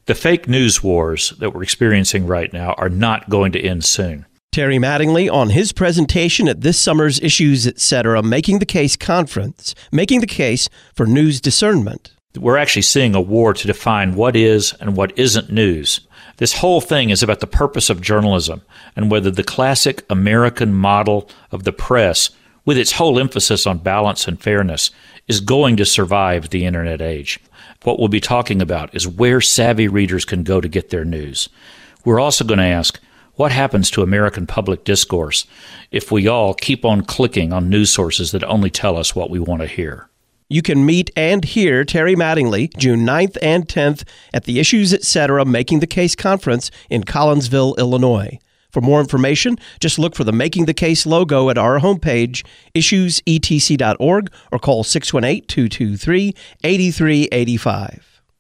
The fake news wars that we're experiencing right now are not going to end soon. Terry Mattingly on his presentation at this summer's Issues Etc. Making the Case conference, making the case for news discernment. We're actually seeing a war to define what is and what isn't news. This whole thing is about the purpose of journalism and whether the classic American model of the press, with its whole emphasis on balance and fairness, is going to survive the internet age. What we'll be talking about is where savvy readers can go to get their news. We're also going to ask, what happens to American public discourse if we all keep on clicking on news sources that only tell us what we want to hear? You can meet and hear Terry Mattingly June 9th and 10th at the Issues Etc. Making the Case conference in Collinsville, Illinois. For more information, just look for the Making the Case logo at our homepage, issuesetc.org, or call 618-223-8385.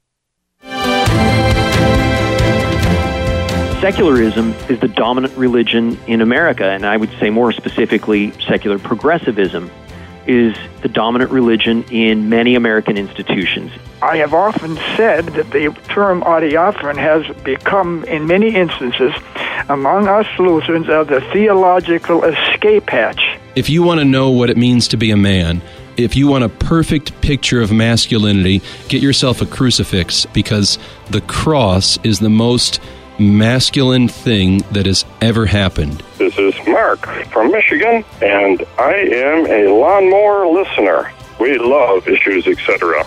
Secularism is the dominant religion in America, and I would say more specifically, secular progressivism is the dominant religion in many American institutions. I have often said that the term adiaphron has become, in many instances, among us Lutherans, the theological escape hatch. If you want to know what it means to be a man, if you want a perfect picture of masculinity, get yourself a crucifix, because the cross is the most masculine thing that has ever happened. This is Mark from Michigan, and I am a lawnmower listener. We love Issues Etc.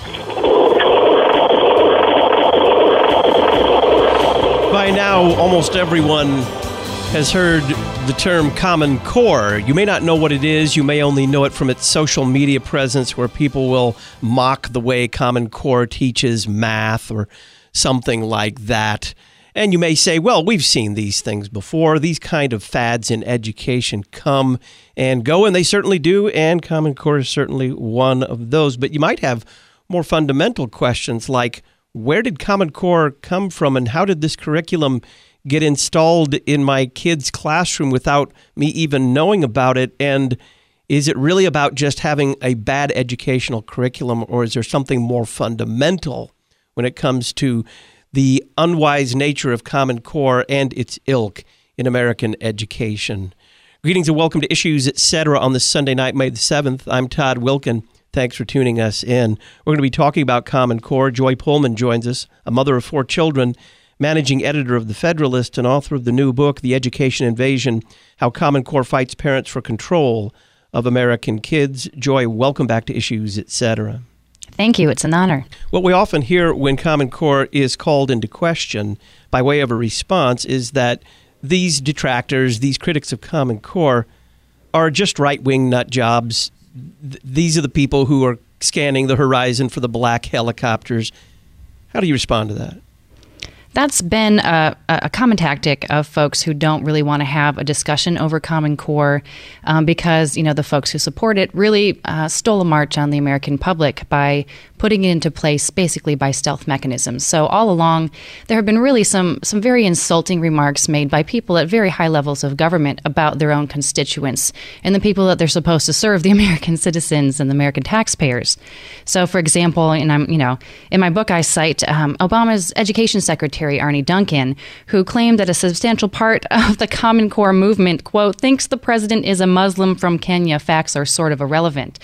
By now, almost everyone has heard the term Common Core. You may not know what it is. You may only know it from its social media presence, where people will mock the way Common Core teaches math or something like that. And you may say, well, we've seen these things before. These kind of fads in education come and go, and they certainly do, and Common Core is certainly one of those. But you might have more fundamental questions like, where did Common Core come from, and how did this curriculum get installed in my kid's classroom without me even knowing about it? And is it really about just having a bad educational curriculum, or is there something more fundamental when it comes to the unwise nature of Common Core and its ilk in American education? Greetings and welcome to Issues Etc. on this Sunday night, May the 7th. I'm Todd Wilkin. Thanks for tuning us in. We're going to be talking about Common Core. Joy Pullman joins us, a mother of 4 children, managing editor of The Federalist, and author of the new book, The Education Invasion, How Common Core Fights Parents for Control of American Kids. Joy, welcome back to Issues Etc. Thank you. It's an honor. What we often hear when Common Core is called into question by way of a response is that these detractors, these critics of Common Core, are just right-wing nut jobs. These are the people who are scanning the horizon for the black helicopters. How do you respond to that? That's been a common tactic of folks who don't really want to have a discussion over Common Core because, the folks who support it really stole a march on the American public by putting it into place basically by stealth mechanisms. So all along, there have been really some very insulting remarks made by people at very high levels of government about their own constituents and the people that they're supposed to serve, the American citizens and the American taxpayers. So, for example, and in my book, I cite Obama's education secretary, Arne Duncan, who claimed that a substantial part of the Common Core movement, quote, thinks the president is a Muslim from Kenya. Facts are sort of irrelevant.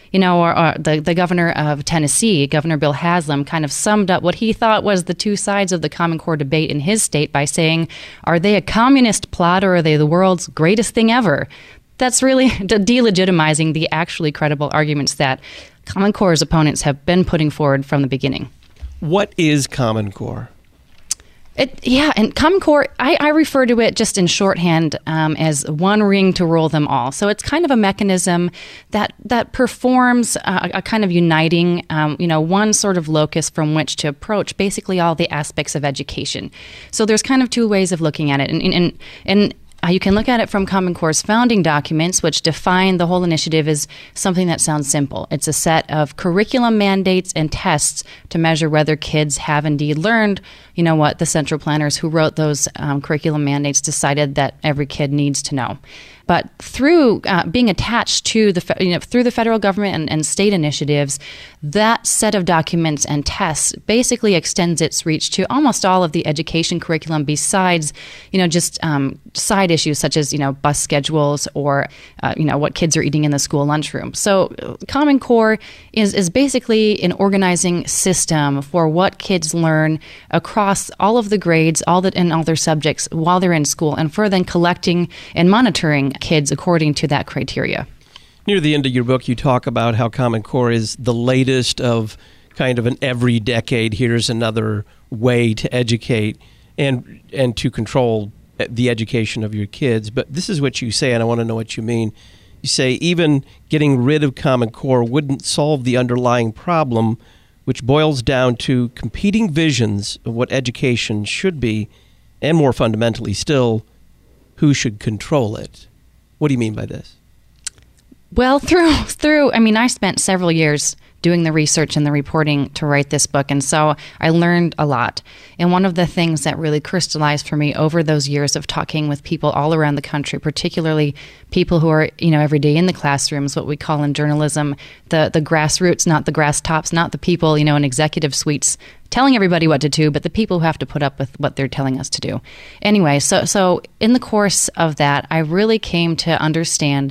Or the governor of Tennessee, Governor Bill Haslam, kind of summed up what he thought was the two sides of the Common Core debate in his state by saying, are they a communist plot or are they the world's greatest thing ever? That's really delegitimizing the actually credible arguments that Common Core's opponents have been putting forward from the beginning. What is Common Core? And Common Core, I refer to it just in shorthand as one ring to rule them all. So it's kind of a mechanism that performs a kind of uniting, one sort of locus from which to approach basically all the aspects of education. So there's kind of two ways of looking at it. And you can look at it from Common Core's founding documents, which define the whole initiative as something that sounds simple. It's a set of curriculum mandates and tests to measure whether kids have indeed learned, what the central planners who wrote those curriculum mandates decided that every kid needs to know. But through being attached to through the federal government and state initiatives, that set of documents and tests basically extends its reach to almost all of the education curriculum besides, just side issues such as, bus schedules or, what kids are eating in the school lunchroom. So Common Core is basically an organizing system for what kids learn across all of the grades, and all their subjects while they're in school, and for then collecting and monitoring kids according to that criteria. Near the end of your book, you talk about how Common Core is the latest of kind of an every decade, here's another way to educate and to control the education of your kids. But this is what you say, and I want to know what you mean. You say even getting rid of Common Core wouldn't solve the underlying problem, which boils down to competing visions of what education should be, and more fundamentally still, who should control it. What do you mean by this? Well, I spent several years doing the research and the reporting to write this book, and so I learned a lot. And one of the things that really crystallized for me over those years of talking with people all around the country, particularly people who are, every day in the classrooms, what we call in journalism, the grassroots, not the grass tops, not the people, in executive suites telling everybody what to do, but the people who have to put up with what they're telling us to do. Anyway, so in the course of that, I really came to understand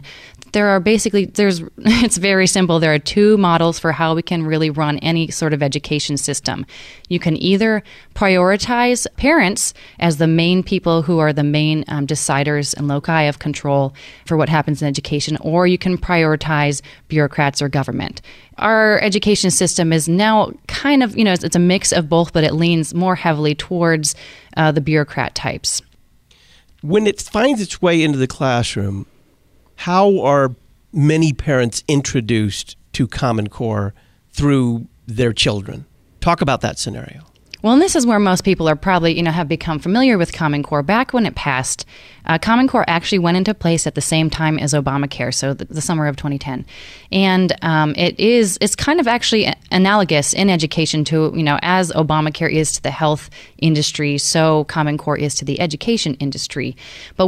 it's very simple. There are two models for how we can really run any sort of education system. You can either prioritize parents as the main people who are the main deciders and loci of control for what happens in education, or you can prioritize bureaucrats or government. Our education system is now kind of, it's a mix of both, but it leans more heavily towards the bureaucrat types. When it finds its way into the classroom, how are many parents introduced to Common Core through their children? Talk about that scenario. Well, and this is where most people are probably, have become familiar with Common Core. Back when it passed, Common Core actually went into place at the same time as Obamacare, so the summer of 2010. And it's kind of actually analogous in education to, as Obamacare is to the health industry, so Common Core is to the education industry. But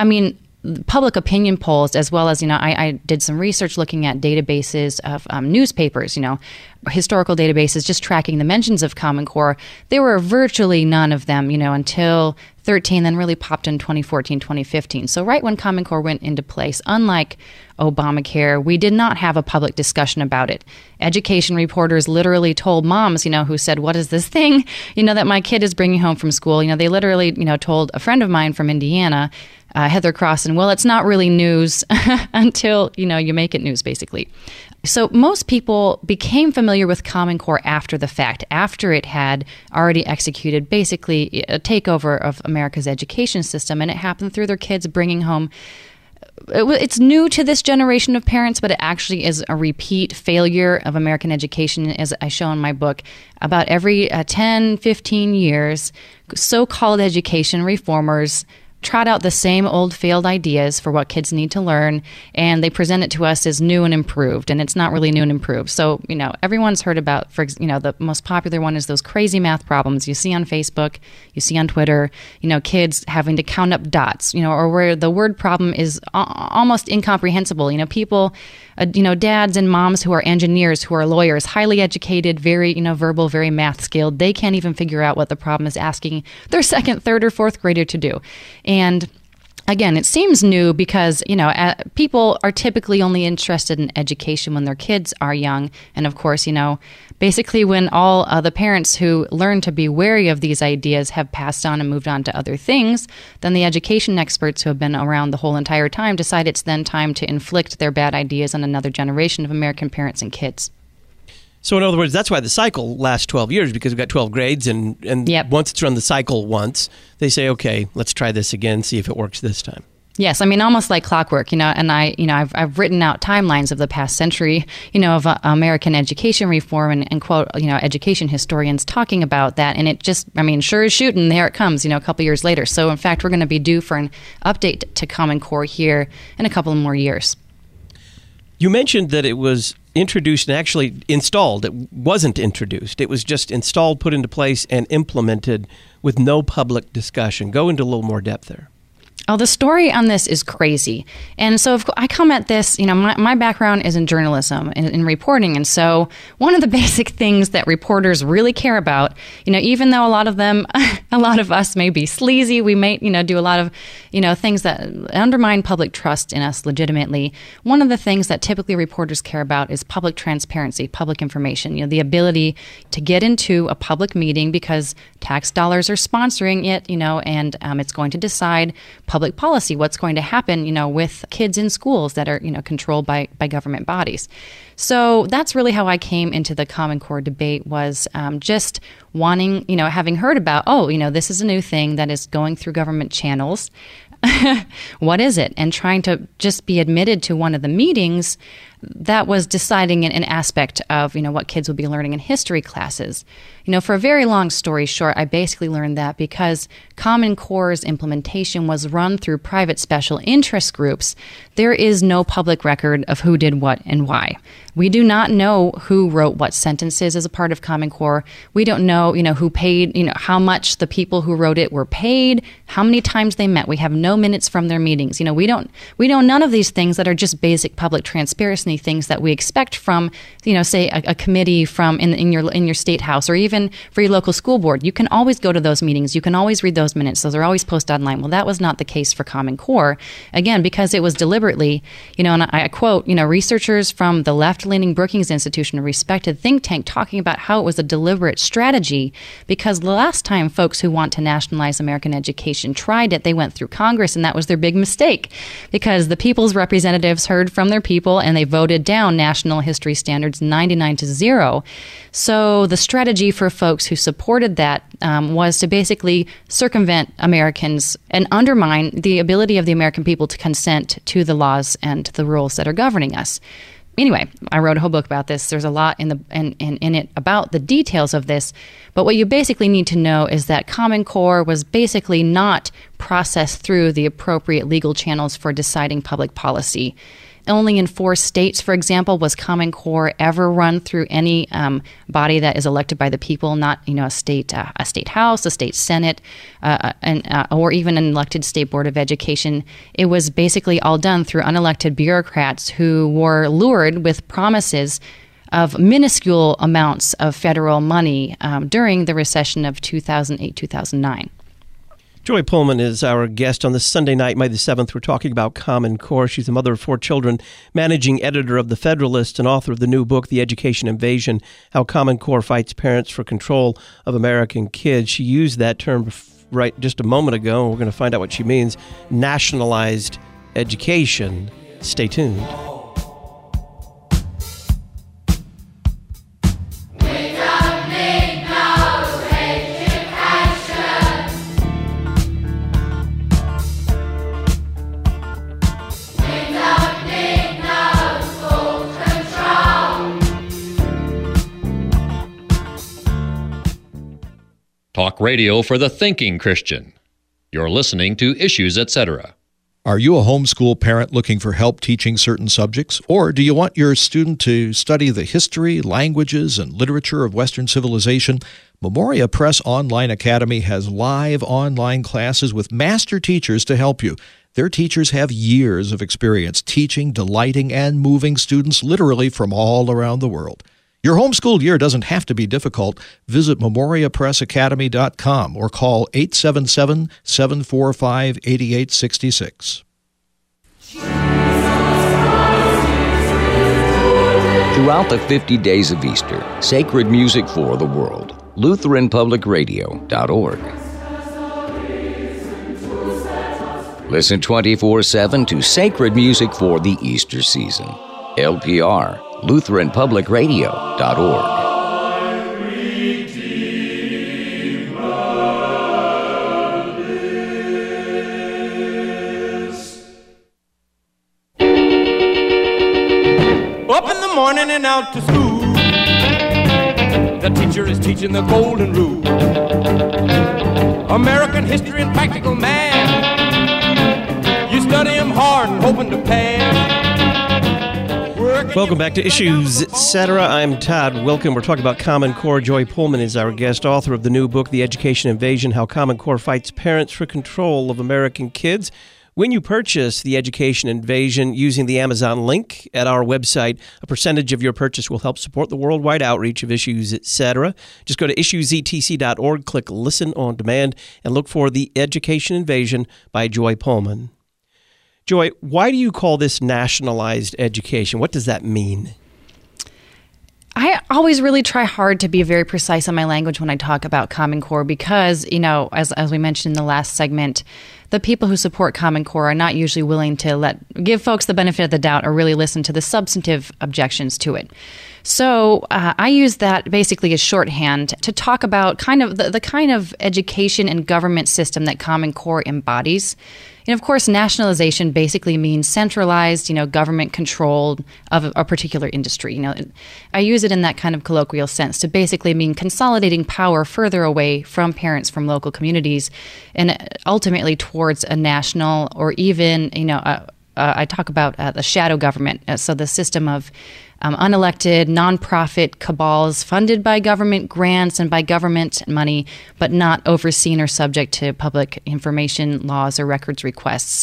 public opinion polls, as well as, I did some research looking at databases of newspapers, historical databases, just tracking the mentions of Common Core. There were virtually none of them, until 2013, then really popped in 2014, 2015. So right when Common Core went into place, unlike Obamacare, we did not have a public discussion about it. Education reporters literally told moms, who said, what is this thing, that my kid is bringing home from school? They literally, told a friend of mine from Indiana, Heather Crossan, well, it's not really news until, you make it news, basically. So most people became familiar with Common Core after the fact, after it had already executed basically a takeover of America's education system, and it happened through their kids bringing home. It's new to this generation of parents, but it actually is a repeat failure of American education, as I show in my book. About every 10, 15 years, so-called education reformers trot out the same old failed ideas for what kids need to learn, and they present it to us as new and improved, and it's not really new and improved. So, everyone's heard about, the most popular one is those crazy math problems you see on Facebook, you see on Twitter, kids having to count up dots, or where the word problem is almost incomprehensible. People, dads and moms who are engineers, who are lawyers, highly educated, very, verbal, very math skilled, they can't even figure out what the problem is asking their second, third, or fourth grader to do. And again, it seems new because, people are typically only interested in education when their kids are young. And of course, basically when all the parents who learn to be wary of these ideas have passed on and moved on to other things, then the education experts who have been around the whole entire time decide it's then time to inflict their bad ideas on another generation of American parents and kids. So in other words, that's why the cycle lasts 12 years, because we've got 12 grades, and yep. Once it's run the cycle once, they say, okay, let's try this again, see if it works this time. Yes, almost like clockwork, and I've written out timelines of the past century, of American education reform and quote, education historians talking about that, and it just, sure as shooting, there it comes, a couple years later. So in fact, we're going to be due for an update to Common Core here in a couple more years. You mentioned that it was introduced and actually installed. It wasn't introduced. It was just installed, put into place, and implemented with no public discussion. Go into a little more depth there. Oh, the story on this is crazy. And so I come at this, my background is in journalism and in reporting. And so one of the basic things that reporters really care about, even though a lot of us may be sleazy, we may, do a lot of, things that undermine public trust in us legitimately. One of the things that typically reporters care about is public transparency, public information, the ability to get into a public meeting because tax dollars are sponsoring it, and it's going to decide public policy, what's going to happen, with kids in schools that are, controlled by government bodies. So that's really how I came into the Common Core debate, was just wanting, having heard about, this is a new thing that is going through government channels. What is it? And trying to just be admitted to one of the meetings that was deciding an aspect of, what kids would be learning in history classes. For a very long story short, I basically learned that because Common Core's implementation was run through private special interest groups, there is no public record of who did what and why. We do not know who wrote what sentences as a part of Common Core. We don't know, who paid, how much the people who wrote it were paid, how many times they met. We have no minutes from their meetings. We know none of these things that are just basic public transparency things that we expect from, say a committee from in your state house, or even for your local school board. You can always go to those meetings. You can always read those minutes. Those are always posted online. Well, that was not the case for Common Core, again, because it was deliberately, and I quote, researchers from the left-leaning Brookings Institution, a respected think tank, talking about how it was a deliberate strategy, because the last time folks who want to nationalize American education tried it, they went through Congress, and that was their big mistake, because the people's representatives heard from their people and they voted down national history standards 99-0. So the strategy for folks who supported that was to basically circumvent Americans and undermine the ability of the American people to consent to the laws and the rules that are governing us. Anyway, I wrote a whole book about this. There's a lot in it about the details of this. But what you basically need to know is that Common Core was basically not processed through the appropriate legal channels for deciding public policy. Only in 4 states, for example, was Common Core ever run through any body that is elected by the people, not a state house, a state senate, or even an elected state board of education. It was basically all done through unelected bureaucrats who were lured with promises of minuscule amounts of federal money during the recession of 2008-2009. Joy Pullman is our guest on this Sunday night, May the 7th. We're talking about Common Core. She's a mother of 4 children, managing editor of The Federalist, and author of the new book, The Education Invasion, How Common Core Fights Parents for Control of American Kids. She used that term right just a moment ago, and we're going to find out what she means. Nationalized education. Stay tuned. Talk radio for the thinking Christian. You're listening to Issues, Etc. Are you a homeschool parent looking for help teaching certain subjects? Or do you want your student to study the history, languages, and literature of Western civilization? Memoria Press Online Academy has live online classes with master teachers to help you. Their teachers have years of experience teaching, delighting, and moving students literally from all around the world. Your homeschool year doesn't have to be difficult. Visit memoriapressacademy.com or call 877-745-8866. Throughout the 50 days of Easter, sacred music for the world. LutheranPublicRadio.org. Listen 24/7 to sacred music for the Easter season. LPR. LutheranPublicRadio.org. Up in the morning and out to school. The teacher is teaching the golden rule. American history and practical math. You study them hard and hoping to pass. Welcome back to Issues, Etc. I'm Todd Wilken. We're talking about Common Core. Joy Pullman is our guest, author of the new book, The Education Invasion, How Common Core Fights Parents for Control of American Kids. When you purchase the Education Invasion using the Amazon link at our website, a percentage of your purchase will help support the worldwide outreach of Issues, etc. Just go to issuesetc.org, click Listen on Demand, and look for The Education Invasion by Joy Pullman. Joy, why do you call this nationalized education? What does that mean? I always really try hard to be very precise on my language when I talk about Common Core because, as we mentioned in the last segment, the people who support Common Core are not usually willing to give folks the benefit of the doubt or really listen to the substantive objections to it. So I use that basically as shorthand to talk about kind of the kind of education and government system that Common Core embodies. And of course, nationalization basically means centralized, government control of a particular industry. I use it in that kind of colloquial sense to basically mean consolidating power further away from parents, from local communities, and ultimately towards a national or even, I talk about the shadow government. So the system of unelected nonprofit cabals funded by government grants and by government money, but not overseen or subject to public information laws or records requests.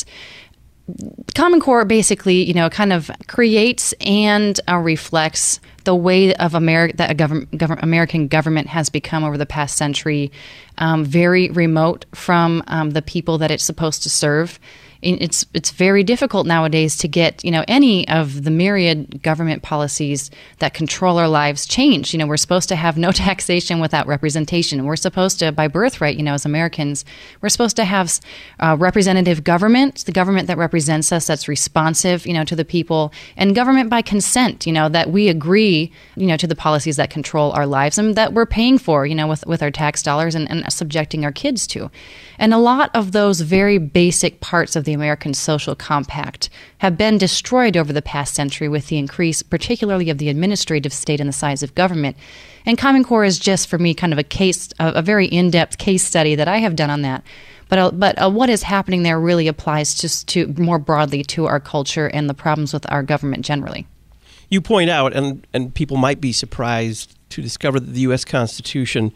Common Core basically, kind of creates and reflects the way of that American government has become over the past century, very remote from the people that it's supposed to serve. It's very difficult nowadays to get any of the myriad government policies that control our lives changed. We're supposed to have no taxation without representation. We're supposed to, by birthright, as Americans, we're supposed to have representative government, the government that represents us, that's responsive, to the people, and government by consent. That we agree, to the policies that control our lives and that we're paying for, with our tax dollars and subjecting our kids to. And a lot of those very basic parts of the American social compact have been destroyed over the past century with the increase, particularly of the administrative state and the size of government. And Common Core is just, for me, kind of a very in-depth case study that I have done on that. But what is happening there really applies just to more broadly to our culture and the problems with our government generally. You point out, and people might be surprised to discover that the U.S. Constitution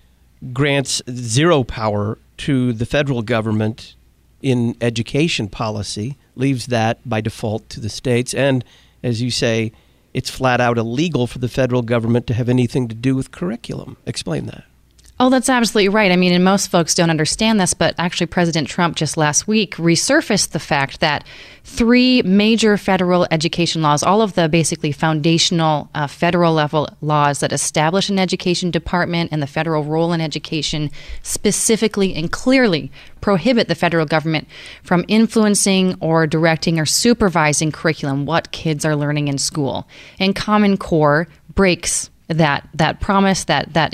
grants zero power to the federal government in education policy, leaves that by default to the states. And as you say, it's flat out illegal for the federal government to have anything to do with curriculum. Explain that. Oh, that's absolutely right. I mean, and most folks don't understand this, but actually President Trump just last week resurfaced the fact that 3 major federal education laws, all of the basically foundational federal level laws that establish an education department and the federal role in education, specifically and clearly prohibit the federal government from influencing or directing or supervising curriculum, what kids are learning in school. And Common Core breaks that promise,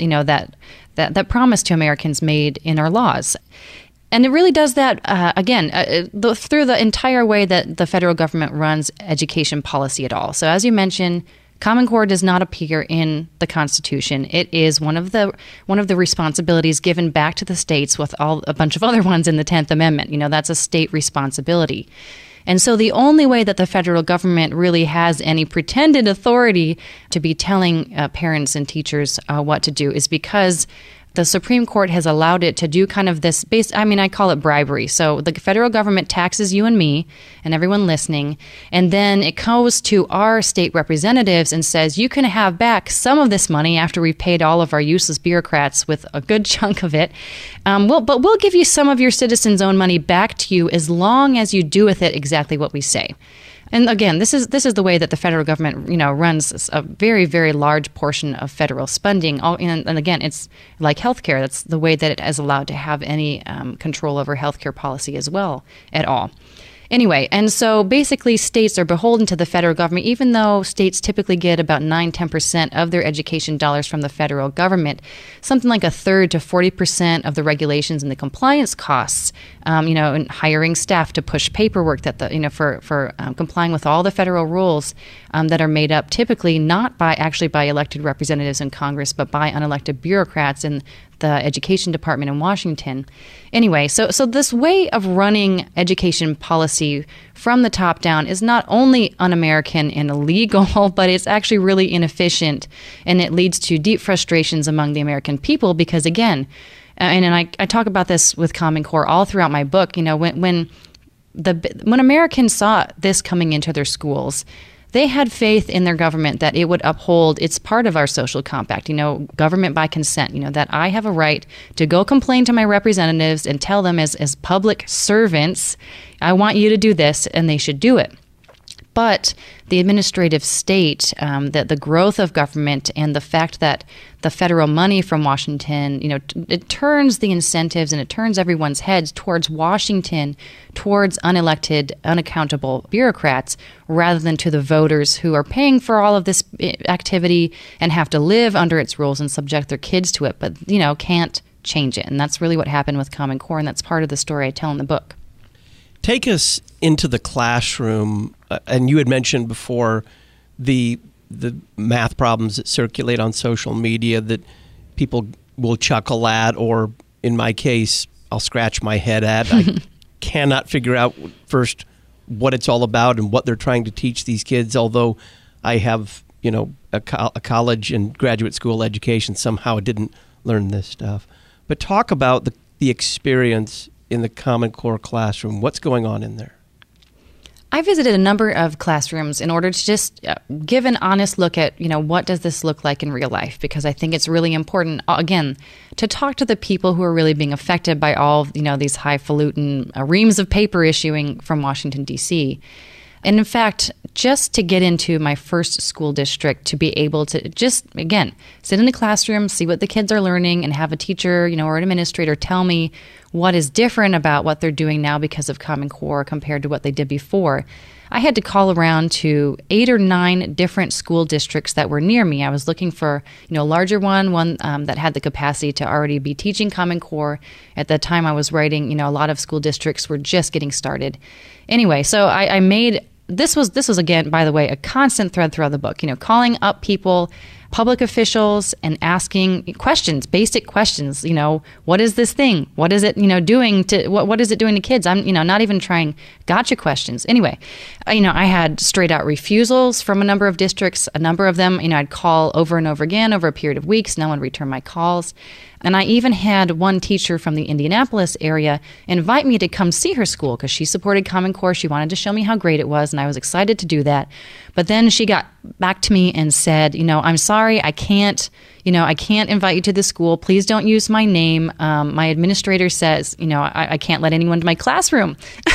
that promise to Americans made in our laws. And it really does that, through the entire way that the federal government runs education policy at all. So as you mentioned, Common Core does not appear in the Constitution. It is one of the responsibilities given back to the states with a bunch of other ones in the 10th Amendment. That's a state responsibility. And so the only way that the federal government really has any pretended authority to be telling parents and teachers what to do is because the Supreme Court has allowed it to do kind of this I call it bribery. So the federal government taxes you and me and everyone listening, and then it goes to our state representatives and says, you can have back some of this money after we've paid all of our useless bureaucrats with a good chunk of it. But we'll give you some of your citizens' own money back to you as long as you do with it exactly what we say. And again, this is the way that the federal government, runs a very, very large portion of federal spending. And again, it's like healthcare. That's the way that it is allowed to have any control over healthcare policy as well at all. Anyway, and so basically states are beholden to the federal government, even though states typically get about 9-10% of their education dollars from the federal government. Something like 1/3 to 40% of the regulations and the compliance costs, and hiring staff to push paperwork that for complying with all the federal rules that are made up typically not by elected representatives in Congress, but by unelected bureaucrats in the education department in Washington. Anyway, so this way of running education policy from the top down is not only un-American and illegal, but it's actually really inefficient, and it leads to deep frustrations among the American people because, again, and I talk about this with Common Core all throughout my book, when when Americans saw this coming into their schools, they had faith in their government that it would uphold its part of our social compact, government by consent, that I have a right to go complain to my representatives and tell them as public servants, I want you to do this, and they should do it. But the administrative state, the growth of government, and the fact that the federal money from Washington, it turns the incentives and it turns everyone's heads towards Washington, towards unelected, unaccountable bureaucrats, rather than to the voters who are paying for all of this activity and have to live under its rules and subject their kids to it, but, can't change it. And that's really what happened with Common Core, and that's part of the story I tell in the book. Take us into the classroom, and you had mentioned before the math problems that circulate on social media that people will chuckle at, or in my case, I'll scratch my head at. I cannot figure out first what it's all about and what they're trying to teach these kids, although I have, a college and graduate school education. Somehow I didn't learn this stuff. But talk about the experience in the Common Core classroom. What's going on in there? I visited a number of classrooms in order to just give an honest look at, what does this look like in real life? Because I think it's really important, again, to talk to the people who are really being affected by all, these highfalutin reams of paper issuing from Washington, D.C. And in fact, just to get into my first school district, to be able to just, again, sit in a classroom, see what the kids are learning, and have a teacher, or an administrator tell me what is different about what they're doing now because of Common Core compared to what they did before. I had to call around to 8 or 9 different school districts that were near me. I was looking for, a larger one that had the capacity to already be teaching Common Core. At the time I was writing, a lot of school districts were just getting started. Anyway, so I made, this was again, by the way, a constant thread throughout the book, calling up people, public officials, and asking questions, basic questions. What is this thing? What is it, doing to, what is it doing to kids? I'm, not even trying gotcha questions. Anyway, I had straight out refusals from a number of districts. A number of them, I'd call over and over again over a period of weeks. No one returned my calls. And I even had one teacher from the Indianapolis area invite me to come see her school because she supported Common Core. She wanted to show me how great it was, and I was excited to do that. But then she got back to me and said, I'm sorry, I can't invite you to the school. Please don't use my name. My administrator says, I can't let anyone to my classroom.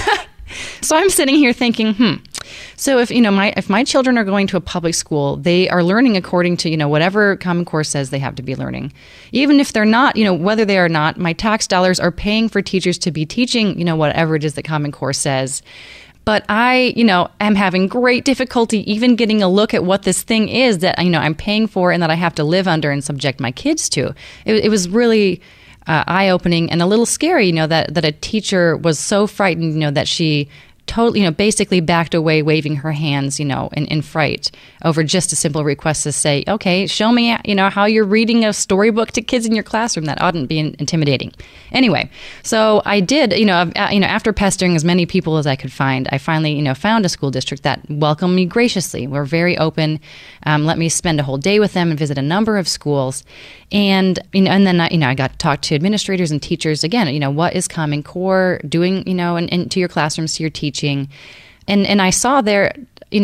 So I'm sitting here thinking, So if my children are going to a public school, they are learning according to, whatever Common Core says they have to be learning. Even if they're not, whether they are not, my tax dollars are paying for teachers to be teaching, whatever it is that Common Core says. But I, am having great difficulty even getting a look at what this thing is that, I'm paying for and that I have to live under and subject my kids to. It was really eye-opening and a little scary, that a teacher was so frightened, that she totally, basically backed away, waving her hands, in fright over just a simple request to say, okay, show me, how you're reading a storybook to kids in your classroom. That oughtn't be intimidating. Anyway, so I did, after pestering as many people as I could find, I finally, found a school district that welcomed me graciously. We're very open, let me spend a whole day with them and visit a number of schools. And, and then, I got to talk to administrators and teachers again, what is Common Core doing, and to your classrooms, to your teaching. And I saw there,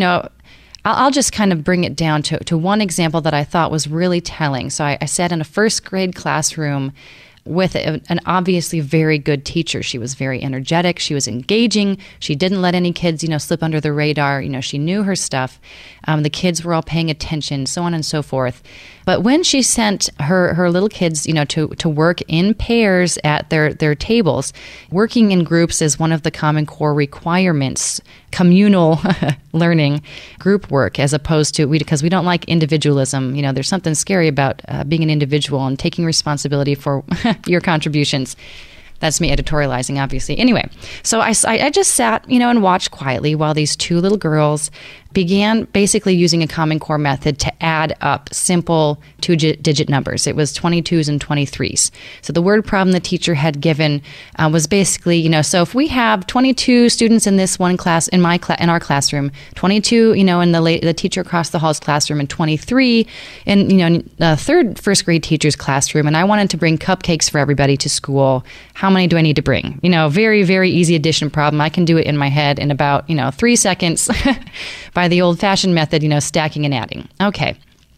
I'll just kind of bring it down to one example that I thought was really telling. So I sat in a first grade classroom with an obviously very good teacher. She was very energetic. She was engaging. She didn't let any kids, slip under the radar. She knew her stuff. The kids were all paying attention, so on and so forth. But when she sent her little kids, to work in pairs at their tables, working in groups is one of the Common Core requirements, communal learning, group work, as opposed to, because we don't like individualism. There's something scary about being an individual and taking responsibility for your contributions. That's me editorializing, obviously. Anyway, so I just sat, and watched quietly while these 2 little girls began basically using a Common Core method to add up simple two-digit numbers. It was 22s and 23s. So the word problem the teacher had given was basically, so if we have 22 students in this one class, in our classroom, 22, in the teacher across the hall's classroom, and 23 in, the third first grade teacher's classroom, and I wanted to bring cupcakes for everybody to school, how many do I need to bring? Very, very easy addition problem. I can do it in my head in about, 3 seconds by the old-fashioned method, stacking and adding. Okay.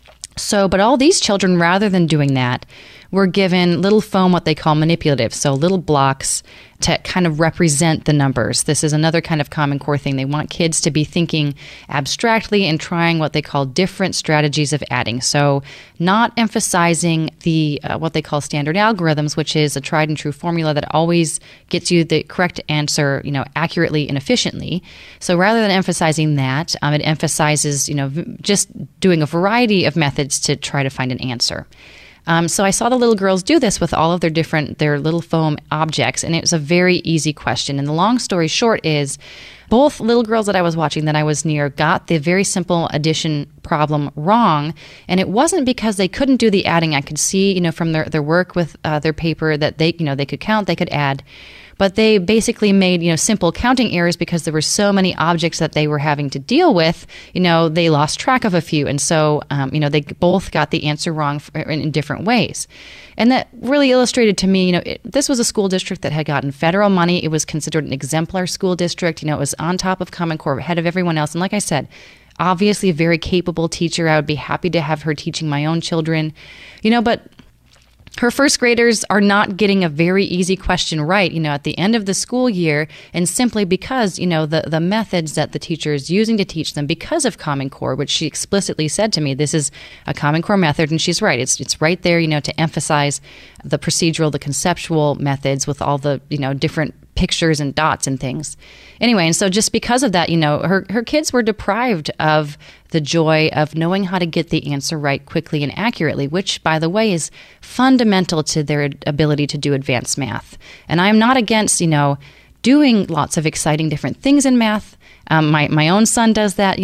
So, but all these children, rather than doing that, were given little foam, what they call manipulative, so little blocks to kind of represent the numbers. This is another kind of Common Core thing. They want kids to be thinking abstractly and trying what they call different strategies of adding. So not emphasizing the what they call standard algorithms, which is a tried and true formula that always gets you the correct answer, accurately and efficiently. So rather than emphasizing that, it emphasizes, just doing a variety of methods to try to find an answer. So I saw the little girls do this with all of their little foam objects, and it was a very easy question. And the long story short is both little girls that I was watching that I was near got the very simple addition problem wrong, and it wasn't because they couldn't do the adding. I could see, from their work with their paper that they could count, they could add. But they basically made, simple counting errors because there were so many objects that they were having to deal with. They lost track of a few. And so, they both got the answer wrong in different ways. And that really illustrated to me, this was a school district that had gotten federal money. It was considered an exemplar school district. It was on top of Common Core, ahead of everyone else. And like I said, obviously a very capable teacher. I would be happy to have her teaching my own children, but her first graders are not getting a very easy question right, at the end of the school year, and simply because, the methods that the teacher is using to teach them because of Common Core, which she explicitly said to me, this is a Common Core method, and she's right. It's right there, to emphasize the procedural, the conceptual methods with all the, different pictures and dots and things. Anyway, and so just because of that, her kids were deprived of the joy of knowing how to get the answer right quickly and accurately, which, by the way, is fundamental to their ability to do advanced math. And I'm not against, doing lots of exciting different things in math. My own son does that,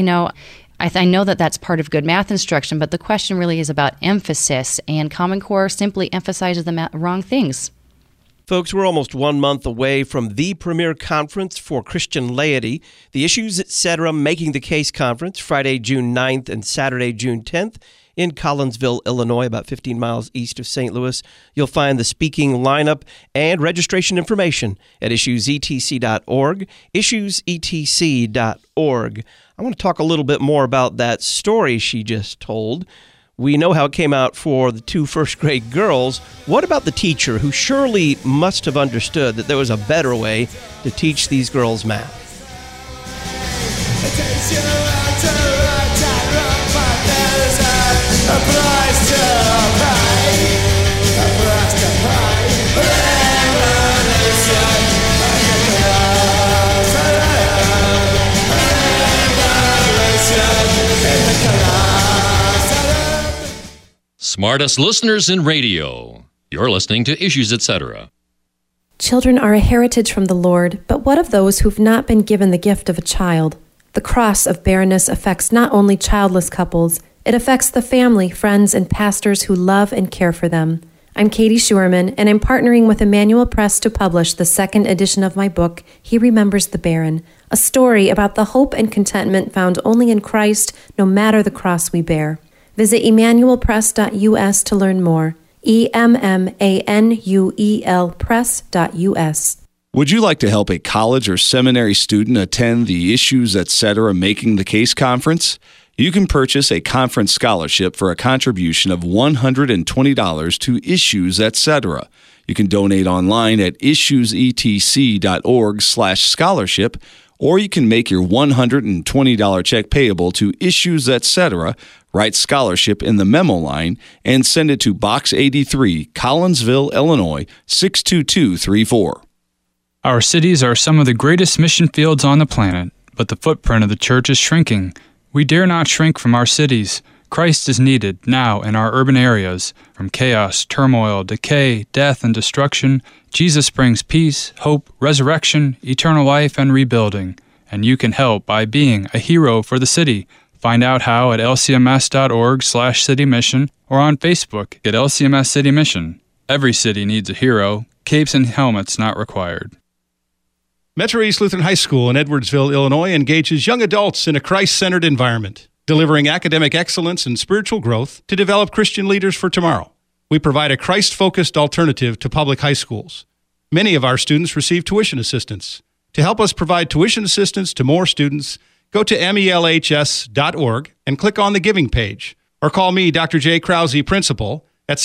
I know that that's part of good math instruction, but the question really is about emphasis, and Common Core simply emphasizes the wrong things. Folks, we're almost 1 month away from the premier conference for Christian laity, the Issues Etc. Making the Case Conference, Friday, June 9th and Saturday, June 10th in Collinsville, Illinois, about 15 miles east of St. Louis. You'll find the speaking lineup and registration information at issuesetc.org, issuesetc.org. I want to talk a little bit more about that story she just told. We know how it came out for the 2 first-grade girls. What about the teacher who surely must have understood that there was a better way to teach these girls math? Smartest listeners in radio. You're listening to Issues Etc. Children are a heritage from the Lord, but what of those who've not been given the gift of a child? The cross of barrenness affects not only childless couples, it affects the family, friends, and pastors who love and care for them. I'm Katie Schuerman, and I'm partnering with Emmanuel Press to publish the 2nd edition of my book, He Remembers the Barren, a story about the hope and contentment found only in Christ, no matter the cross we bear. Visit emmanuelpress.us to learn more. EMMANUEL press.us. Would you like to help a college or seminary student attend the Issues Etc. Making the Case Conference? You can purchase a conference scholarship for a contribution of $120 to Issues Etc. You can donate online at issuesetc.org/scholarship, or you can make your $120 check payable to Issues Etc., write scholarship in the memo line, and send it to Box 83, Collinsville, Illinois, 62234. Our cities are some of the greatest mission fields on the planet, but the footprint of the church is shrinking. We dare not shrink from our cities. Christ is needed now in our urban areas. From chaos, turmoil, decay, death, and destruction, Jesus brings peace, hope, resurrection, eternal life, and rebuilding. and you can help by being a hero for the city. Find out how at lcms.org/citymission or on Facebook at LCMS City Mission. Every city needs a hero. Capes and helmets not required. Metro East Lutheran High School in Edwardsville, Illinois engages young adults in a Christ-centered environment, delivering academic excellence and spiritual growth to develop Christian leaders for tomorrow. We provide a Christ-focused alternative to public high schools. Many of our students receive tuition assistance. To help us provide tuition assistance to more students, go to melhs.org and click on the Giving page, or call me, Dr. J. Krause, Principal, at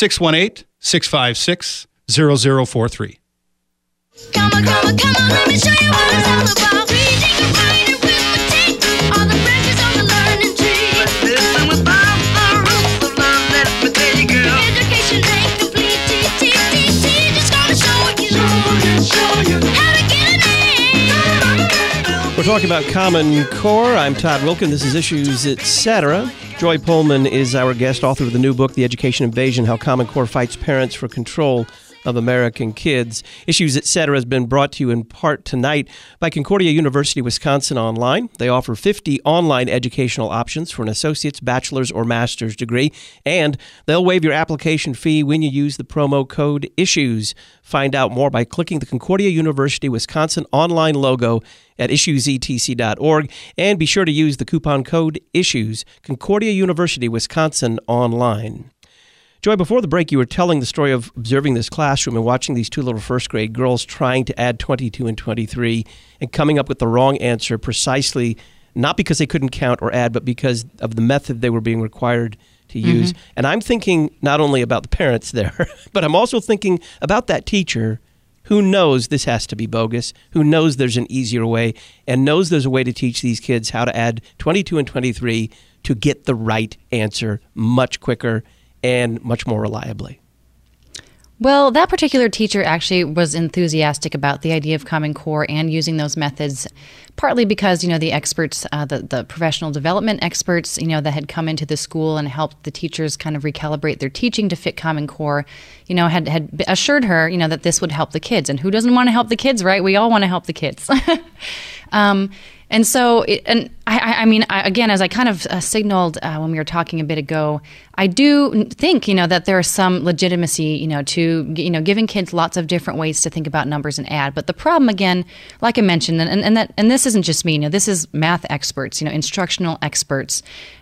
618-656-0043. Come on, let me show you what it's all about. Reading and writing, arithmetic, all the branches on the learning tree. Listen without the rules of love, let me tell you, girl. Education ain't complete, just gonna show you how to get an A. We're talking about Common Core. I'm Todd Wilkin. This is Issues, Etc. Joy Pullman is our guest, author of the new book, The Education Invasion, How Common Core Fights Parents for Control of American Kids. Issues, Etc. has been brought to you in part tonight by Concordia University, Wisconsin Online. They offer 50 online educational options for an associate's, bachelor's, or master's degree, and they'll waive your application fee when you use the promo code ISSUES. Find out more by clicking the Concordia University, Wisconsin Online logo at issuesetc.org, and be sure to use the coupon code ISSUES, Concordia University, Wisconsin Online. Joy, before the break, you were telling the story of observing this classroom and watching these two little first-grade girls trying to add 22 and 23 and coming up with the wrong answer precisely, not because they couldn't count or add, but because of the method they were being required to use. Mm-hmm. And I'm thinking not only about the parents there, but I'm also thinking about that teacher who knows this has to be bogus, who knows there's an easier way, and knows there's a way to teach these kids how to add 22 and 23 to get the right answer much quicker and much more reliably. Well, that particular teacher actually was enthusiastic about the idea of Common Core and using those methods, partly because, the experts, the professional development experts, that had come into the school and helped the teachers kind of recalibrate their teaching to fit Common Core, had assured her, that this would help the kids. And who doesn't want to help the kids, right? We all want to help the kids. And so, again, as I kind of signaled when we were talking a bit ago, I do think, that there is some legitimacy, to, giving kids lots of different ways to think about numbers and add. But the problem, again, like I mentioned, and this isn't just me, this is math experts, instructional experts.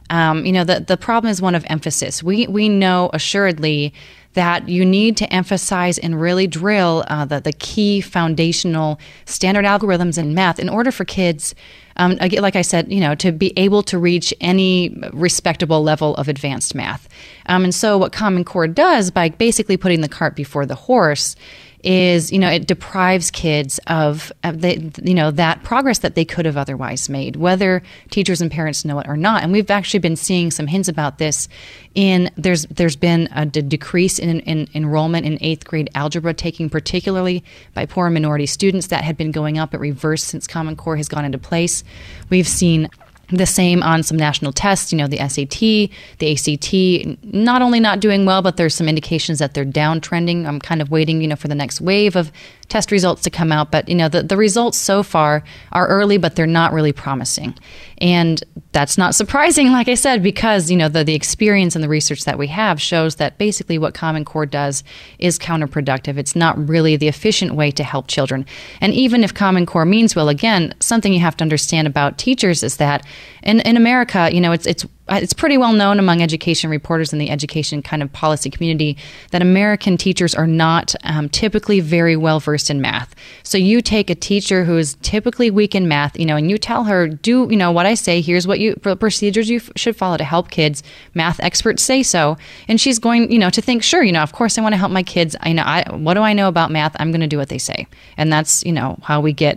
The problem is one of emphasis. We know assuredly that you need to emphasize and really drill the key foundational standard algorithms in math in order for kids, like I said, to be able to reach any respectable level of advanced math. And so what Common Core does by basically putting the cart before the horse is, it deprives kids of that progress that they could have otherwise made, whether teachers and parents know it or not. And we've actually been seeing some hints about this there's been a decrease in enrollment in 8th grade algebra, taking particularly by poor and minority students. That had been going up at reverse since Common Core has gone into place. We've seen the same on some national tests, the SAT, the ACT, not only not doing well, but there's some indications that they're downtrending. I'm kind of waiting, for the next wave of test results to come out. But, the results so far are early, but they're not really promising. And that's not surprising, like I said, because, the experience and the research that we have shows that basically what Common Core does is counterproductive. It's not really the efficient way to help children. And even if Common Core means well, again, something you have to understand about teachers is that in America, it's pretty well known among education reporters in the education kind of policy community that American teachers are not typically very well versed in math. So you take a teacher who is typically weak in math, and you tell her, do, what I say, here's what procedures you should follow to help kids. Math experts say so. And she's going, to think, sure, of course I want to help my kids. What do I know about math? I'm going to do what they say. And that's, how we get,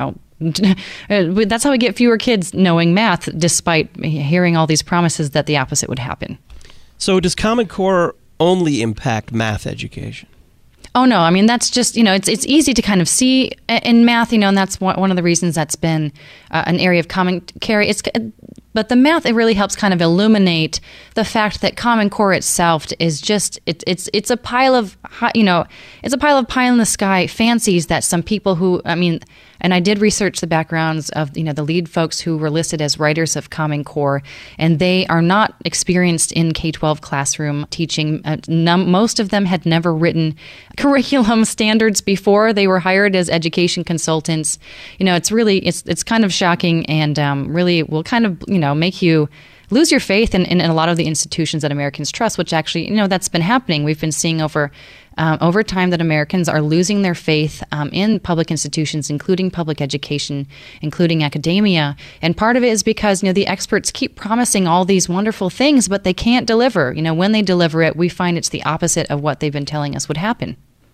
that's how we get fewer kids knowing math, despite hearing all these promises that the opposite would happen. So does Common Core only impact math education? Oh, no. That's just, it's easy to kind of see in math, and that's one of the reasons that's been an area of commentary. But the math, it really helps kind of illuminate the fact that Common Core itself is just, it's a pile of, it's a pile of pie in the sky fancies that some people who, And I did research the backgrounds of the lead folks who were listed as writers of Common Core, and they are not experienced in K-12 classroom teaching. Most of them had never written curriculum standards before. They were hired as education consultants. It's kind of shocking, and really will kind of make you lose your faith in a lot of the institutions that Americans trust, which actually, that's been happening. We've been seeing over time that Americans are losing their faith in public institutions, including public education, including academia. And part of it is because, the experts keep promising all these wonderful things, but they can't deliver. When they deliver it, we find it's the opposite of what they've been telling us would happen.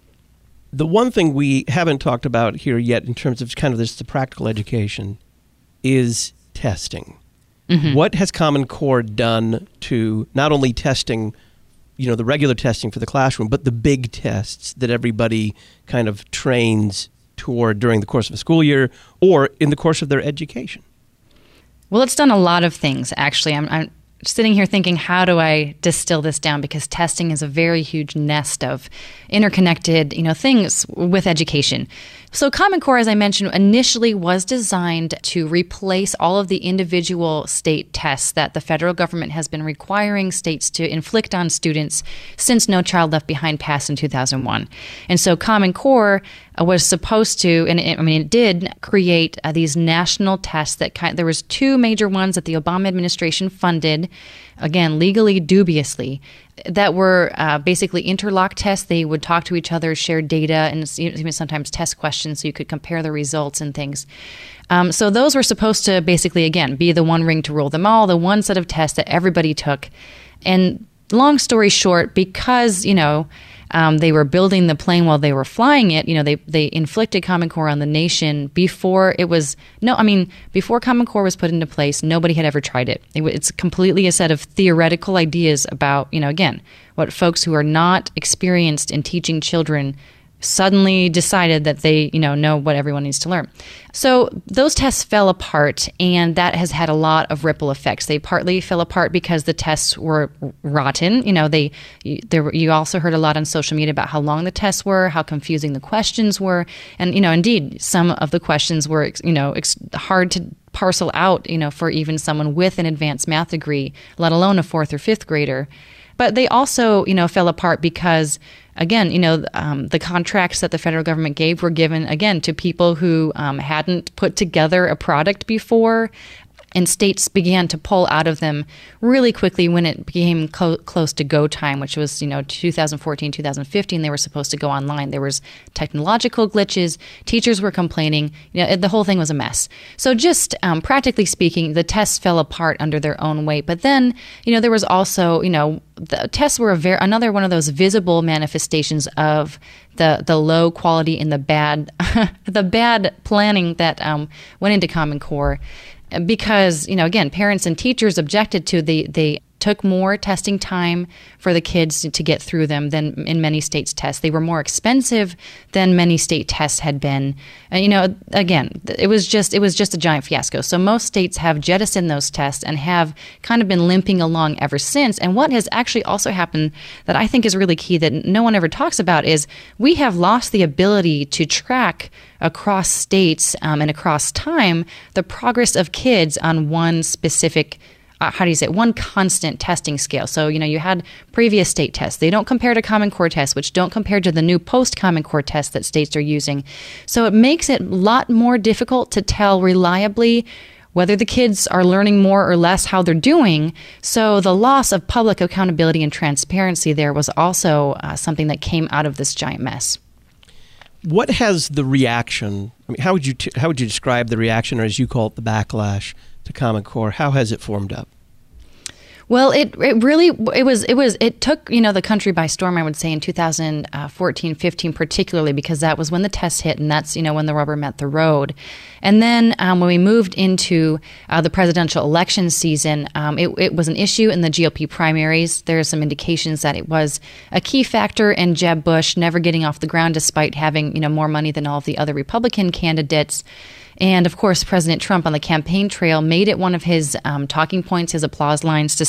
The one thing we haven't talked about here yet in terms of kind of the practical education is testing. Mm-hmm. What has Common Core done to not only testing, the regular testing for the classroom, but the big tests that everybody kind of trains toward during the course of a school year or in the course of their education? Well, it's done a lot of things, actually. I'm sitting here thinking, how do I distill this down? Because testing is a very huge nest of interconnected, things with education. So Common Core, as I mentioned, initially was designed to replace all of the individual state tests that the federal government has been requiring states to inflict on students since No Child Left Behind passed in 2001. And so Common Core was supposed to, and it did create these national tests that there was two major ones that the Obama administration funded, again, legally dubiously, that were basically interlock tests. They would talk to each other, share data, and even sometimes test questions so you could compare the results and things. So those were supposed to basically, again, be the one ring to rule them all, the one set of tests that everybody took. And long story short, because, they were building the plane while they were flying it. They inflicted Common Core on the nation before Common Core was put into place. Nobody had ever tried it. It's completely a set of theoretical ideas about, again, what folks who are not experienced in teaching children suddenly decided that they, know what everyone needs to learn. So those tests fell apart, and that has had a lot of ripple effects. They partly fell apart because the tests were rotten. You also heard a lot on social media about how long the tests were, how confusing the questions were, and indeed some of the questions were hard to parcel out, for even someone with an advanced math degree, let alone a fourth or fifth grader. But they also, fell apart because, again, the contracts that the federal government gave were given, again, to people who hadn't put together a product before. And states began to pull out of them really quickly when it became close to go time, which was, 2014, 2015, they were supposed to go online. There was technological glitches. Teachers were complaining. The whole thing was a mess. So just practically speaking, the tests fell apart under their own weight. But then, there was also, the tests were another one of those visible manifestations of the low quality and the bad the bad planning that went into Common Core. Because, again, parents and teachers objected to they took more testing time for the kids to get through them than in many states' tests. They were more expensive than many state tests had been. And, again, it was just a giant fiasco. So most states have jettisoned those tests and have kind of been limping along ever since. And what has actually also happened that I think is really key that no one ever talks about is we have lost the ability to track across states and across time the progress of kids on one specific one constant testing scale. So, you had previous state tests. They don't compare to Common Core tests, which don't compare to the new post-Common Core tests that states are using. So it makes it a lot more difficult to tell reliably whether the kids are learning more or less, how they're doing. So the loss of public accountability and transparency there was also something that came out of this giant mess. What has the reaction, how would you describe the reaction, or as you call it, the backlash to Common Core? How has it formed up? Well, it took, the country by storm, I would say, in 2014, 15 particularly, because that was when the tests hit, and that's, when the rubber met the road. And then when we moved into the presidential election season, it was an issue in the GOP primaries. There are some indications that it was a key factor in Jeb Bush never getting off the ground despite having, more money than all of the other Republican candidates. And, of course, President Trump on the campaign trail made it one of his talking points, his applause lines, to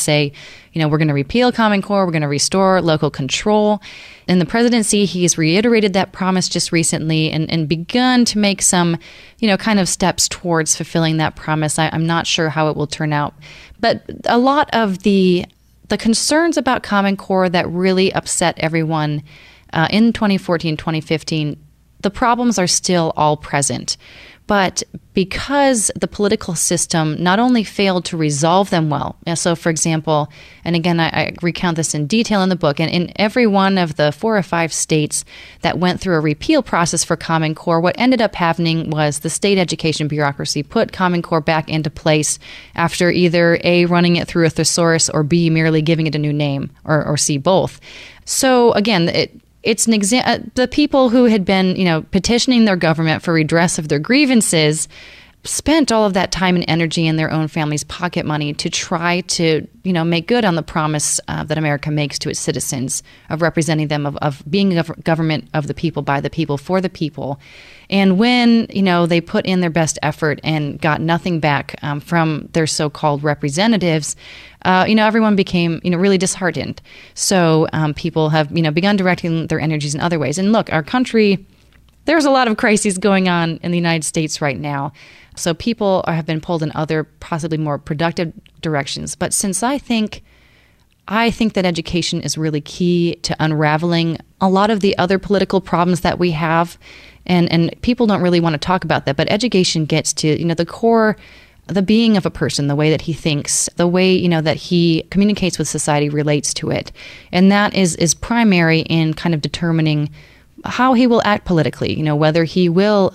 say, we're going to repeal Common Core, we're going to restore local control. In the presidency, he's reiterated that promise just recently and begun to make some, kind of steps towards fulfilling that promise. I'm not sure how it will turn out. But a lot of the concerns about Common Core that really upset everyone in 2014, 2015, the problems are still all present. But because the political system not only failed to resolve them well, so for example, and again, I recount this in detail in the book, and in every one of the 4 or 5 states that went through a repeal process for Common Core, what ended up happening was the state education bureaucracy put Common Core back into place after either A, running it through a thesaurus, or B, merely giving it a new name, or C, both. So again, it's an the people who had been, petitioning their government for redress of their grievances spent all of that time and energy in their own family's pocket money to try to, make good on the promise that America makes to its citizens of representing them, of being a government of the people, by the people, for the people. And when, they put in their best effort and got nothing back from their so-called representatives, everyone became, really disheartened. So people have, begun directing their energies in other ways. And look, our country, there's a lot of crises going on in the United States right now. So people have been pulled in other, possibly more productive directions. But since I think that education is really key to unraveling a lot of the other political problems that we have, and people don't really want to talk about that, but education gets to, the core, the being of a person, the way that he thinks, the way, that he communicates with society, relates to it. And that is primary in kind of determining how he will act politically, whether he will...